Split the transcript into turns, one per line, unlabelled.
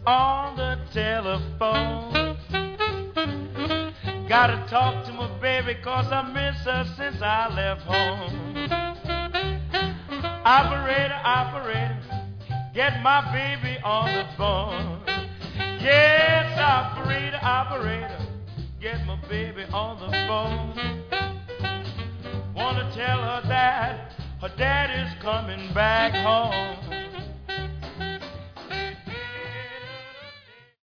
on the telephone. Gotta talk to my baby 'cause I miss her since I left home. Operator, operator, get my baby on the phone. Yes, operator, operator, get my baby on the phone. Wanna tell her that her daddy's coming back home.